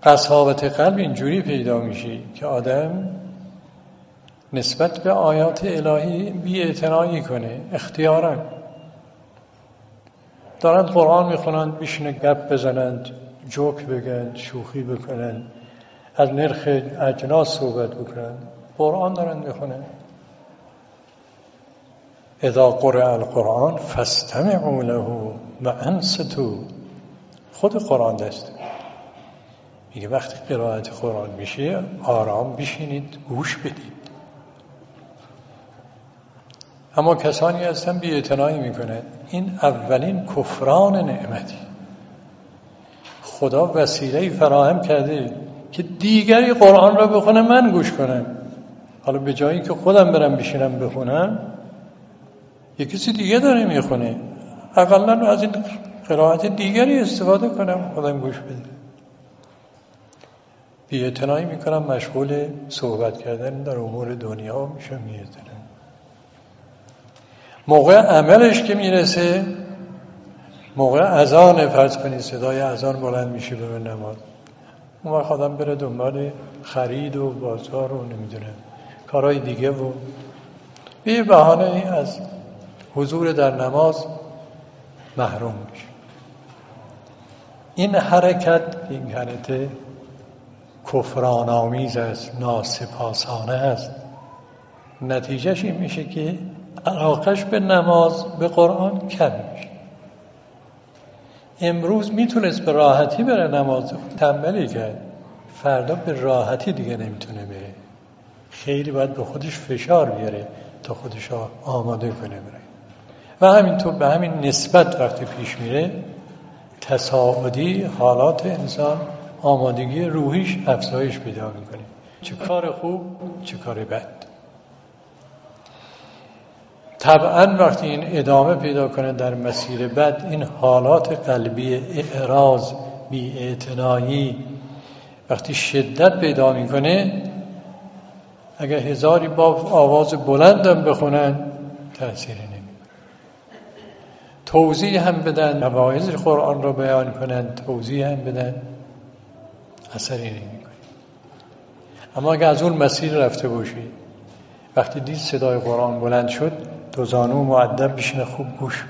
قساوت قلب اینجوری پیدا میشه که آدم نسبت به آیات الهی بی‌اعتنایی کنه اختیاراً. دارند قرآن میخونند بیشینه گپ بزنند، جوک بگن، شوخی بکنن، از نرخ اجناس صحبت بکنن. قرآن دارند میخونن. اذا قرئ القرآن فاستمعوا له وانصتوا. خود قرآن دست میگه وقتی قرائت قرآن میشه آرام بشینید گوش بدید. اما کسانی هستن بی‌اعتنایی میکنن. این اولین کفران نعمتی. خدا وسیله‌ای فراهم کرده که دیگری قرآن را بخونه من گوش کنم. حالا به جایی که خودم برم بشینم بخونم یک کسی دیگه داره میخونه، اقلا از این قرائت دیگری استفاده کنم خودم گوش بدم. بی‌اعتنایی میکنم، مشغول صحبت کردن در امور دنیا میشم. موقع عملش که میرسه، موقع اذان، فرض کنید صدای اذان بلند میشه به نماز، اون وقت آدم بره دنبال خرید و بازار و نمیدونم کارهای دیگه و به بهانه از حضور در نماز محروم میشه. این حرکت کفران آمیز است، ناسپاسانه است. نتیجهش این میشه که علاقش به نماز، به قرآن کم میشه. امروز میتونست به راحتی بره نماز، تنبلی کرد، فردا به راحتی دیگه نمیتونه بره. خیلی باید به خودش فشار بیاره تا خودش آماده کنه بره. و همینطور به همین نسبت وقتی پیش میره تصاعدی حالات انسان، آمادگی روحیش افزایش پیدا میکنه. چه کار خوب، چه کار بد. طبعا وقتی این ادامه پیدا کنه در مسیر بد، این حالات قلبی اعراض، بی‌اعتنایی وقتی شدت پیدا میکنه، اگر هزاری با آواز بلندم بخونن تأثیری نمیکنه. توضیح هم بدن، مواعظ قرآن رو بیان کنن، توضیح هم بدن، اثری نمیکنه. اما اگر از اون مسیر رفته باشی، وقتی دید صدای قرآن بلند شد، دو زانو مؤدب بشینه خوب گوش،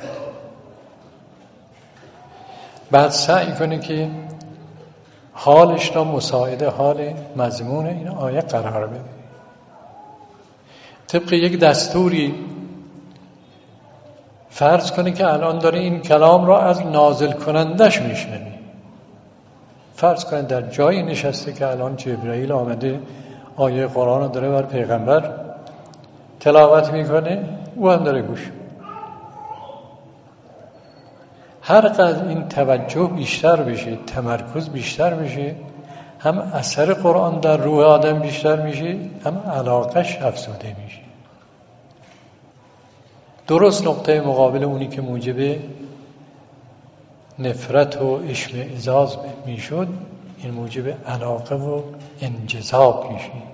بعد سعی کنه که حالش را مساعد حال مضمون این آیه قرار بده. طبق یک دستوری فرض کنه که الان داره این کلام را از نازل کنندش میشنوی. فرض کنه در جایی نشسته که الان جبرائیل آمده آیه قرآن رو داره بر پیغمبر تلاوت میکنه، او هم داره گوش. هر قدر این توجه بیشتر بشه، تمرکز بیشتر بشه، هم اثر قرآن در روح آدم بیشتر میشه، هم علاقش افزوده میشه. درست نقطه مقابل اونی که موجب نفرت و اشمئزاز میشد، این موجب علاقه و انجذاب میشه.